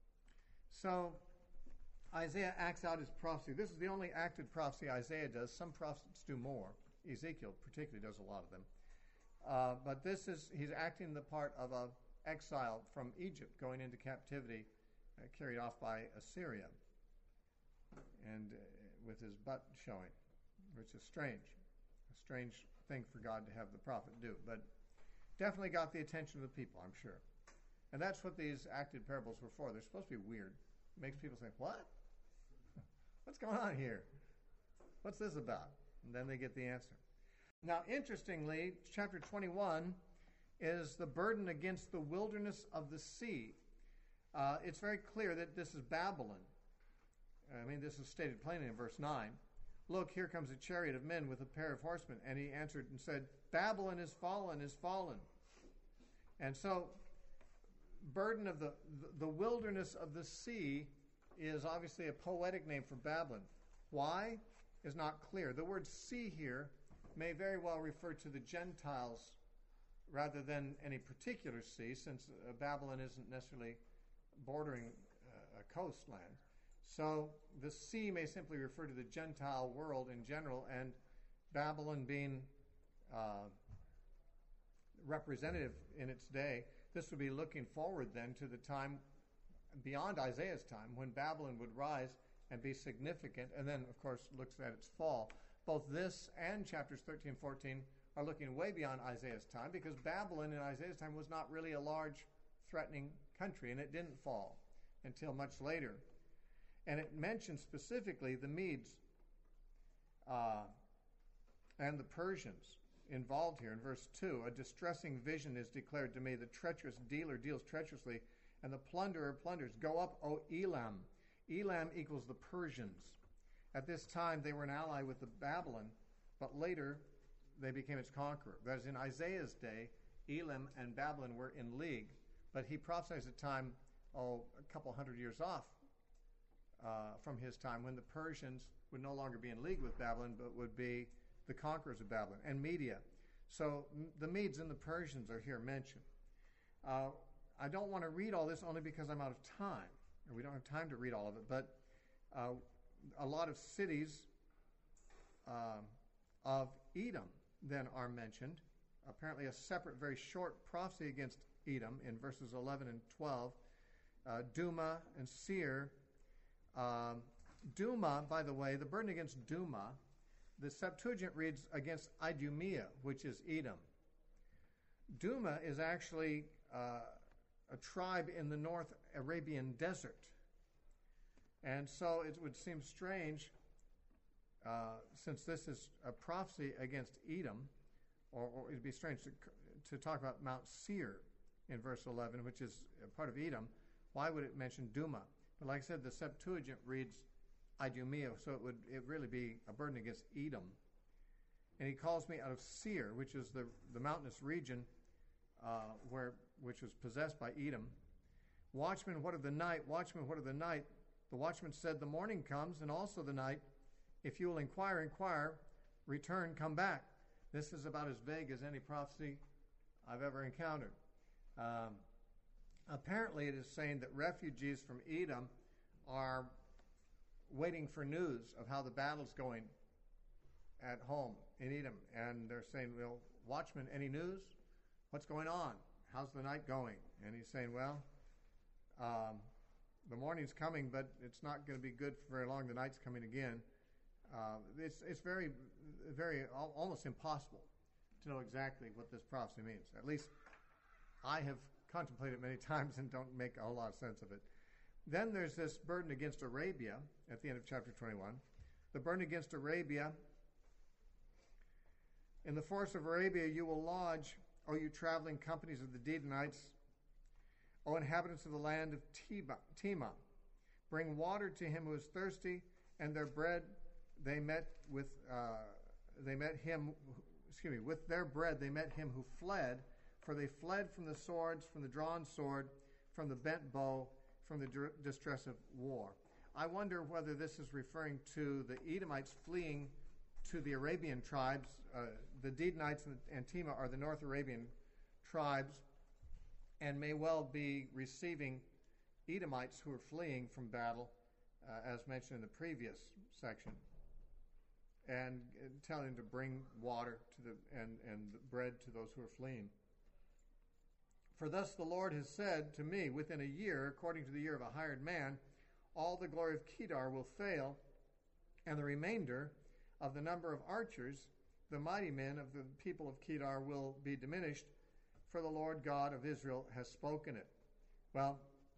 So Isaiah acts out his prophecy. This is the only acted prophecy Isaiah does. Some prophets do more. Ezekiel particularly does a lot of them. Uh, but this is, he's acting the part of an exile from Egypt going into captivity, uh, carried off by Assyria, and uh, with his butt showing, which is strange. A strange thing for God to have the prophet do, but definitely got the attention of the people, I'm sure. And that's what these acted parables were for. They're supposed to be weird. It makes people say, what? What's going on here? What's this about? And then they get the answer. Now, interestingly, chapter twenty-one is the burden against the wilderness of the sea. Uh, it's very clear that this is Babylon. I mean, this is stated plainly in verse nine. Look, here comes a chariot of men with a pair of horsemen. And he answered and said, Babylon is fallen, is fallen. And so, burden of the, the wilderness of the sea is obviously a poetic name for Babylon. Why is not clear. The word sea here may very well refer to the Gentiles rather than any particular sea, since uh, Babylon isn't necessarily bordering uh, a coastland. So the sea may simply refer to the Gentile world in general, and Babylon being uh, representative in its day, this would be looking forward then to the time beyond Isaiah's time when Babylon would rise and be significant, and then, of course, looks at its fall. Both this and chapters thirteen and fourteen are looking way beyond Isaiah's time, because Babylon in Isaiah's time was not really a large, threatening country, and it didn't fall until much later. And it mentions specifically the Medes uh, and the Persians involved here in verse two. A distressing vision is declared to me. The treacherous dealer deals treacherously, and the plunderer plunders. Go up, O Elam. Elam equals the Persians. At this time, they were an ally with the Babylon, but later they became its conqueror. That is, in Isaiah's day, Elam and Babylon were in league, but he prophesies a time, oh, a couple hundred years off uh, from his time, when the Persians would no longer be in league with Babylon, but would be the conquerors of Babylon, and Media. So m- the Medes and the Persians are here mentioned. Uh, I don't want to read all this only because I'm out of time, or we don't have time to read all of it, but uh, a lot of cities uh, of Edom then are mentioned. Apparently a separate, very short prophecy against Edom in verses eleven and twelve. Uh, Duma and Seir. Um, Duma, by the way, the burden against Duma, the Septuagint reads against Idumea, which is Edom. Duma is actually uh, a tribe in the North Arabian desert. And so it would seem strange, uh, since this is a prophecy against Edom, or, or it would be strange to, to talk about Mount Seir in verse eleven, which is a part of Edom. Why would it mention Duma? But like I said, the Septuagint reads Idumea, so it would it really be a burden against Edom. And he calls me out of Seir, which is the, the mountainous region uh, where which was possessed by Edom. Watchmen, what of the night? Watchmen, what of the night? The watchman said, the morning comes, and also the night. If you will inquire, inquire, return, come back. This is about as vague as any prophecy I've ever encountered. Um, apparently it is saying that refugees from Edom are waiting for news of how the battle's going at home in Edom. And they're saying, well, watchman, any news? What's going on? How's the night going? And he's saying, well, um, the morning's coming, but it's not going to be good for very long. The night's coming again. Uh, it's it's very, very al- almost impossible to know exactly what this prophecy means. At least I have contemplated it many times and don't make a whole lot of sense of it. Then there's this burden against Arabia at the end of chapter twenty-one. The burden against Arabia. In the forest of Arabia you will lodge, O you traveling companies of the Dedanites, O inhabitants of the land of Teba, Tema. Bring water to him who is thirsty, and their bread they met with uh, they met him excuse me, with their bread they met him who fled, for they fled from the swords, from the drawn sword, from the bent bow, from the dr- distress of war. I wonder whether this is referring to the Edomites fleeing to the Arabian tribes. Uh, the Dedanites and, and Tema are the North Arabian tribes, and may well be receiving Edomites who are fleeing from battle, uh, as mentioned in the previous section, and uh, telling them to bring water to the and, and bread to those who are fleeing. For thus the Lord has said to me, within a year, according to the year of a hired man, all the glory of Kedar will fail, and the remainder of the number of archers, the mighty men of the people of Kedar, will be diminished, for the Lord God of Israel has spoken it. Well,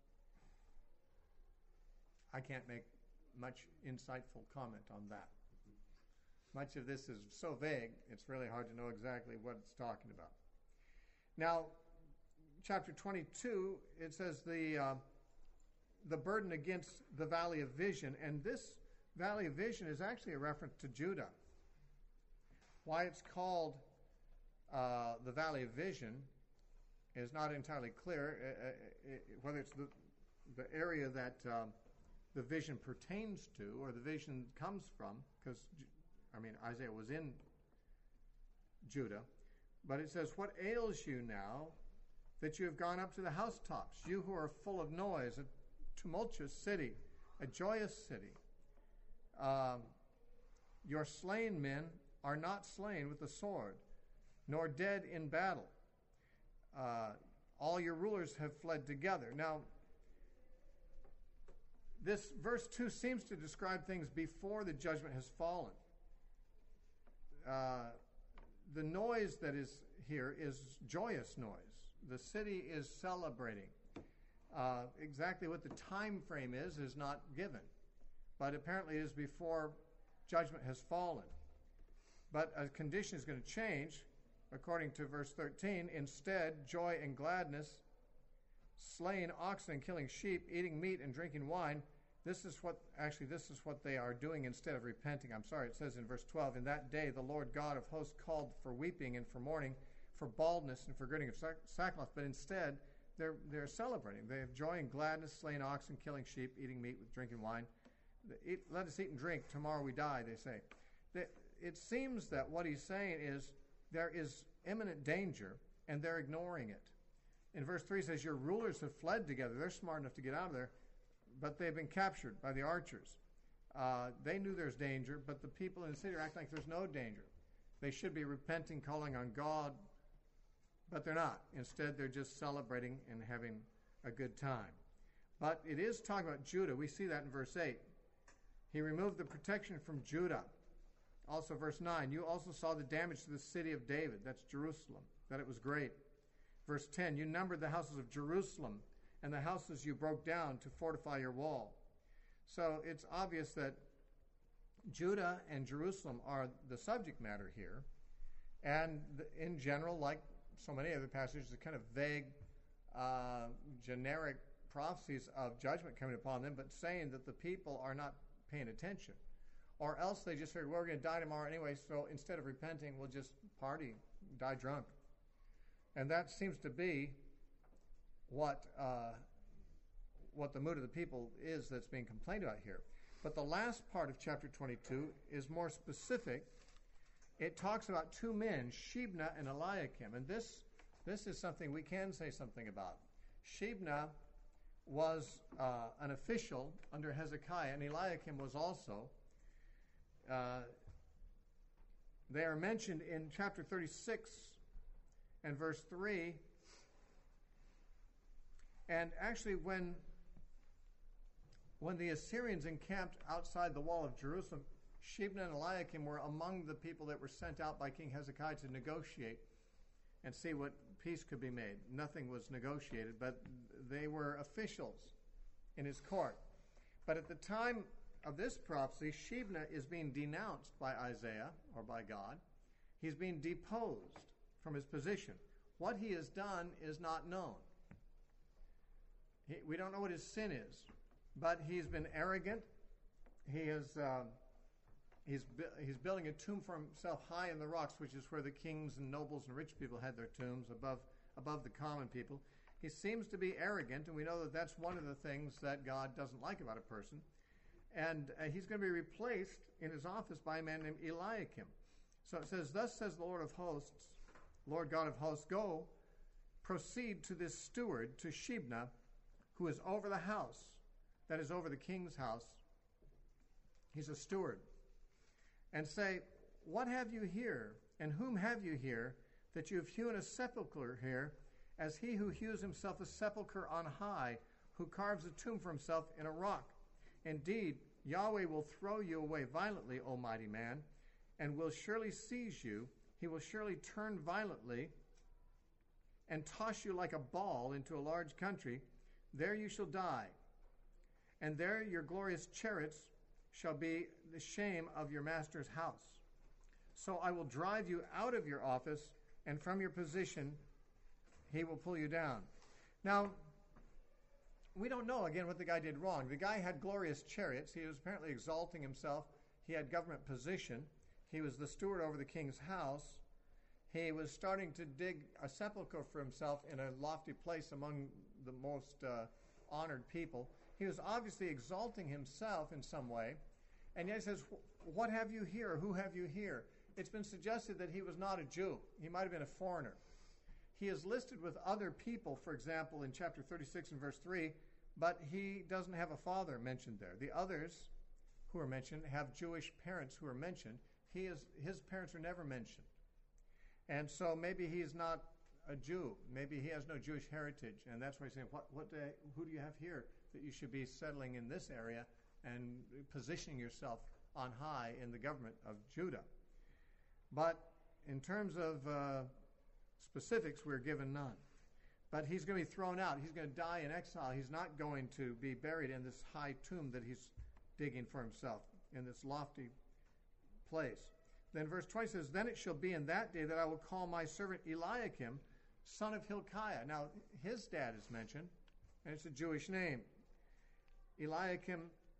I can't make much insightful comment on that. Much of this is so vague, it's really hard to know exactly what it's talking about. Now, chapter twenty-two, it says the uh, the burden against the Valley of Vision, and this Valley of Vision is actually a reference to Judah. Why it's called uh, the Valley of Vision is not entirely clear, uh, uh, whether it's the, the area that um, the vision pertains to or the vision comes from, because, I mean, Isaiah was in Judah. But it says, what ails you now that you have gone up to the housetops, you who are full of noise, a tumultuous city, a joyous city. Um, your slain men are not slain with the sword, nor dead in battle. Uh, all your rulers have fled together. Now, this verse two seems to describe things before the judgment has fallen. Uh, the noise that is here is joyous noise. The city is celebrating. Uh, exactly what the time frame is is not given, but apparently it is before judgment has fallen. But a condition is going to change, according to verse thirteen. Instead, joy and gladness, slaying oxen and killing sheep, eating meat and drinking wine. This is what, actually, this is what they are doing instead of repenting. I'm sorry, it says in verse twelve, in that day the Lord God of hosts called for weeping and for mourning, for baldness and for girding of sack- sackcloth. But instead, they're, they're celebrating. They have joy and gladness, slaying oxen, killing sheep, eating meat with drinking wine. Eat, let us eat and drink, tomorrow we die, they say. They, it seems that what he's saying is there is imminent danger, and they're ignoring it. In verse three it says, your rulers have fled together. They're smart enough to get out of there, but they've been captured by the archers. Uh, they knew there's danger, but the people in the city are acting like there's no danger. They should be repenting, calling on God, but they're not. Instead, they're just celebrating and having a good time. But it is talking about Judah. We see that in verse eight. He removed the protection from Judah. Also, verse nine, you also saw the damage to the city of David, that's Jerusalem, that it was great. Verse ten, you numbered the houses of Jerusalem and the houses you broke down to fortify your wall. So it's obvious that Judah and Jerusalem are the subject matter here. And in general, like so many other passages, the kind of vague, uh, generic prophecies of judgment coming upon them, but saying that the people are not paying attention. Or else they just figure, well, we're going to die tomorrow anyway, so instead of repenting, we'll just party, die drunk. And that seems to be what uh, what the mood of the people is that's being complained about here. But the last part of chapter twenty-two is more specific. It talks about two men, Shebna and Eliakim. And this, this is something we can say something about. Shebna was uh, an official under Hezekiah, and Eliakim was also. Uh, they are mentioned in chapter thirty-six and verse three. And actually, when, when the Assyrians encamped outside the wall of Jerusalem, Shebna and Eliakim were among the people that were sent out by King Hezekiah to negotiate and see what peace could be made. Nothing was negotiated, but they were officials in his court. But at the time of this prophecy, Shebna is being denounced by Isaiah, or by God. He's being deposed from his position. What he has done is not known. He, we don't know what his sin is, but he's been arrogant. He is uh, he's he's building a tomb for himself high in the rocks, which is where the kings and nobles and rich people had their tombs, above above the common people. He seems to be arrogant, and we know that that's one of the things that God doesn't like about a person. And uh, he's going to be replaced in his office by a man named Eliakim. So it says, thus says the Lord of hosts, Lord God of hosts, go, proceed to this steward, to Shebna, who is over the house, that is over the king's house. He's a steward. And say, what have you here, and whom have you here, that you have hewn a sepulchre here, as he who hews himself a sepulchre on high, who carves a tomb for himself in a rock? Indeed, Yahweh will throw you away violently, O mighty man, and will surely seize you. He will surely turn violently and toss you like a ball into a large country. There you shall die, and there your glorious chariots shall be the shame of your master's house. So I will drive you out of your office, and from your position he will pull you down. Now, we don't know, again, what the guy did wrong. The guy had glorious chariots. He was apparently exalting himself. He had government position. He was the steward over the king's house. He was starting to dig a sepulchre for himself in a lofty place among the most uh, honored people. He was obviously exalting himself in some way. And yet he says, what have you here? Who have you here? It's been suggested that he was not a Jew. He might have been a foreigner. He is listed with other people, for example, in chapter thirty-six and verse three, but he doesn't have a father mentioned there. The others who are mentioned have Jewish parents who are mentioned. He is, his parents are never mentioned. And so maybe he's not a Jew. Maybe he has no Jewish heritage. And that's why he's saying, what, what do, who do you have here that you should be settling in this area and positioning yourself on high in the government of Judah? But in terms of uh, specifics, we're given none. But he's going to be thrown out. He's going to die in exile. He's not going to be buried in this high tomb that he's digging for himself, in this lofty place. Then verse twenty says, Then it shall be in that day that I will call my servant Eliakim, son of Hilkiah. Now, his dad is mentioned, and it's a Jewish name. Eliakim,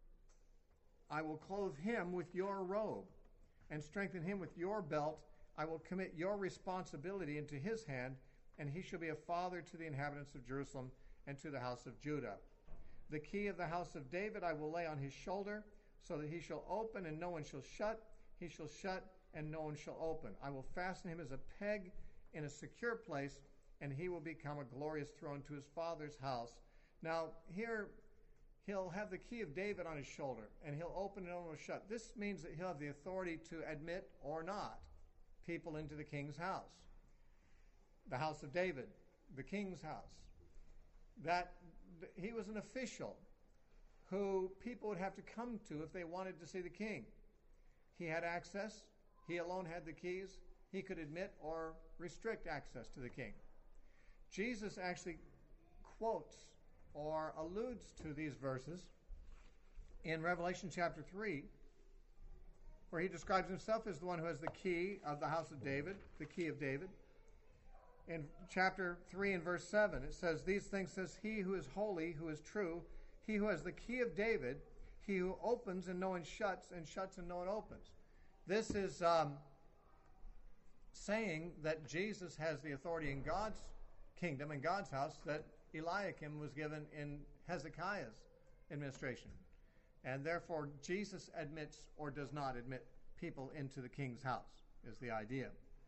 I will clothe him with your robe and strengthen him with your belt. I will commit your responsibility into his hand, and he shall be a father to the inhabitants of Jerusalem and to the house of Judah. The key of the house of David I will lay on his shoulder, so that he shall open and no one shall shut. He shall shut and no one shall open. I will fasten him as a peg in a secure place, and he will become a glorious throne to his father's house. Now, here he'll have the key of David on his shoulder, and he'll open and no one will shut. This means that he'll have the authority to admit or not people into the king's house. The house of David, the king's house. That he was an official who people would have to come to if they wanted to see the king. He had access. He alone had the keys. He could admit or restrict access to the king. Jesus actually quotes or alludes to these verses in Revelation chapter three, where he describes himself as the one who has the key of the house of David, the key of David. In chapter three and verse seven, it says, These things says he who is holy, who is true, he who has the key of David, he who opens and no one shuts, and shuts and no one opens. This is um, saying that Jesus has the authority in God's kingdom, in God's house, that Eliakim was given in Hezekiah's administration. And therefore, Jesus admits or does not admit people into the king's house, is the idea.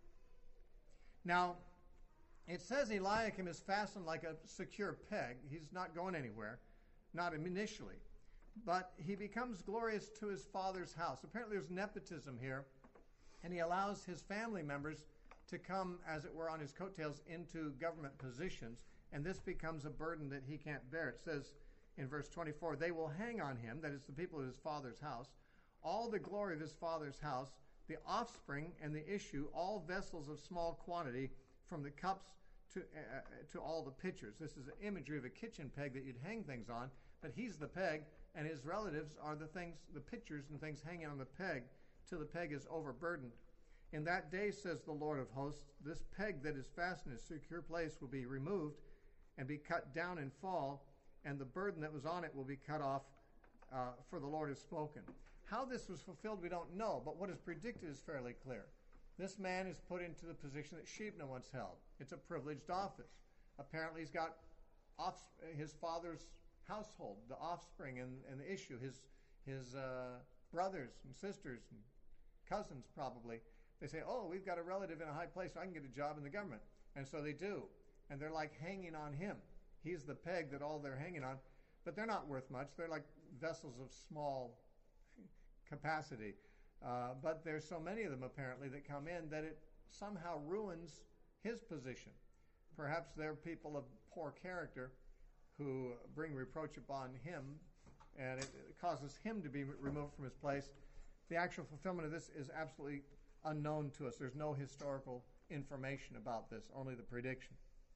Now, it says Eliakim is fastened like a secure peg. He's not going anywhere, not initially. But he becomes glorious to his father's house. Apparently there's nepotism here, and he allows his family members to come, as it were, on his coattails into government positions, and this becomes a burden that he can't bear. It says in verse twenty-four, They will hang on him, that is the people of his father's house, all the glory of his father's house, the offspring and the issue, all vessels of small quantity, from the cups to uh, to all the pitchers. This is an imagery of a kitchen peg that you'd hang things on, but he's the peg, and his relatives are the things, the pitchers and things hanging on the peg till the peg is overburdened. In that day, says the Lord of hosts, this peg that is fastened in a secure place will be removed and be cut down and fall, and the burden that was on it will be cut off, uh, for the Lord has spoken. How this was fulfilled, we don't know, but what is predicted is fairly clear. This man is put into the position that Shebna once held. It's a privileged office. Apparently he's got off, his father's household, the offspring and, and the issue, his, his uh, brothers and sisters and cousins probably. They say, oh, we've got a relative in a high place, so I can get a job in the government. And so they do. And they're like hanging on him. He's the peg that all they're hanging on. But they're not worth much. They're like vessels of small capacity. Uh, but there's so many of them apparently that come in that it somehow ruins his position. Perhaps they're people of poor character who bring reproach upon him, and it, it causes him to be removed from his place. The actual fulfillment of this is absolutely unknown to us. There's no historical information about this, only the prediction.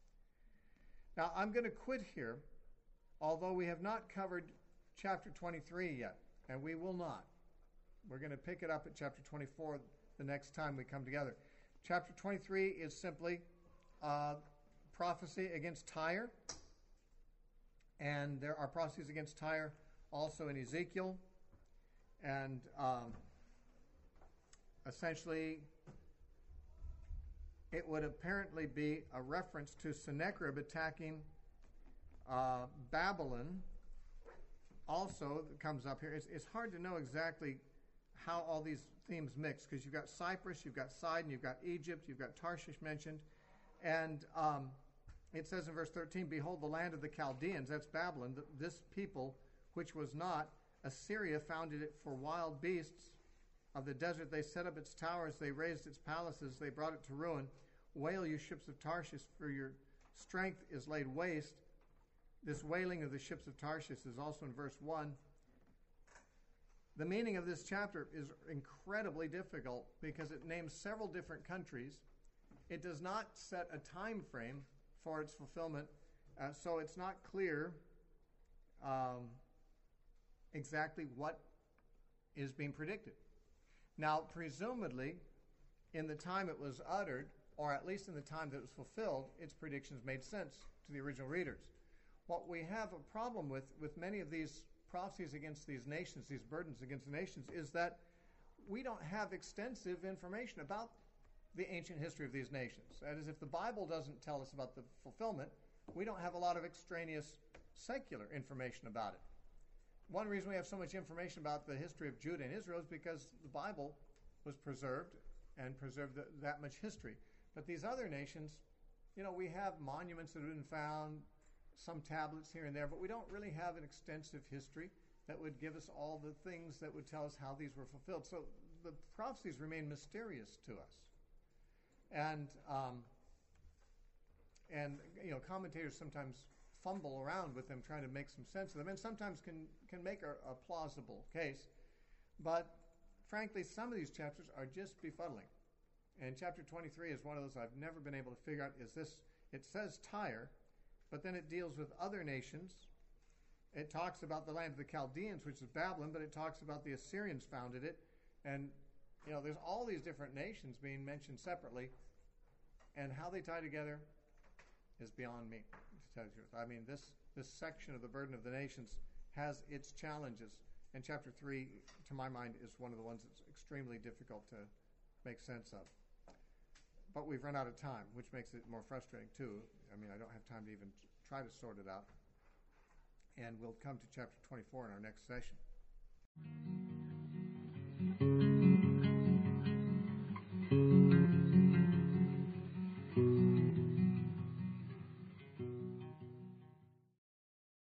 Now, I'm going to quit here, although we have not covered chapter twenty-three yet, and we will not. We're going to pick it up at chapter twenty-four the next time we come together. Chapter twenty-three is simply uh, prophecy against Tyre, and there are prophecies against Tyre also in Ezekiel, and um, essentially it would apparently be a reference to Sennacherib attacking uh, Babylon. Also, it comes up here. It's, it's hard to know exactly how all these themes mix, because you've got Cyprus, you've got Sidon, you've got Egypt, you've got Tarshish mentioned, and um, it says in verse thirteen, behold, the land of the Chaldeans, that's Babylon, th- this people which was not, Assyria founded it for wild beasts of the desert. They set up its towers, they raised its palaces, they brought it to ruin. Wail, you ships of Tarshish, for your strength is laid waste. This wailing of the ships of Tarshish is also in verse one. The meaning of this chapter is incredibly difficult because it names several different countries. It does not set a time frame for its fulfillment, uh, so it's not clear um, exactly what is being predicted. Now, presumably, in the time it was uttered, or at least in the time that it was fulfilled, its predictions made sense to the original readers. What we have a problem with, with many of these prophecies against these nations, these burdens against the nations, is that we don't have extensive information about the ancient history of these nations. That is, if the Bible doesn't tell us about the fulfillment, we don't have a lot of extraneous secular information about it. One reason we have so much information about the history of Judah and Israel is because the Bible was preserved and preserved the, that much history. But these other nations, you know, we have monuments that have been found, some tablets here and there, but we don't really have an extensive history that would give us all the things that would tell us how these were fulfilled. So the prophecies remain mysterious to us. And, um, and you know, commentators sometimes fumble around with them trying to make some sense of them, and sometimes can, can make a, a plausible case. But frankly, some of these chapters are just befuddling. And chapter twenty-three is one of those I've never been able to figure out. Is this, it says Tyre, but then it deals with other nations. It talks about the land of the Chaldeans, which is Babylon, but it talks about the Assyrians founded it. And, you know, there's all these different nations being mentioned separately, and how they tie together is beyond me, to tell you the truth. I mean, this, this section of the burden of the nations has its challenges, and chapter three, to my mind, is one of the ones that's extremely difficult to make sense of. But we've run out of time, which makes it more frustrating, too. I mean, I don't have time to even try to sort it out. And we'll come to chapter twenty-four in our next session.